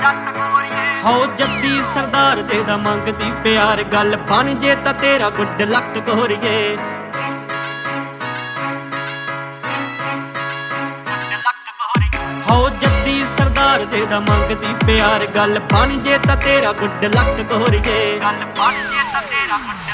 ਹੋ ਜੱਦੀ ਸਰਦਾਰ ਜੇ ਦਾ ਮੰਗਦੀ ਪਿਆਰ ਗੱਲ ਬਣ ਜੇ ਤਾਂ ਤੇਰਾ ਗੁੱਡ ਲੱਕ ਗੋਰੀਏ ਹੋ ਜੱਦੀ ਸਰਦਾਰ ਜੇ ਦਾ ਮੰਗਦੀ ਪਿਆਰ ਗੱਲ ਬਣ ਜੇ ਤਾਂ ਤੇਰਾ ਗੁੱਡ ਲੱਕ ਗੋਰੀਏ ਗੱਲ ਬਣ ਜੇ ਤਾਂ ਤੇਰਾ ਗੁੱਡ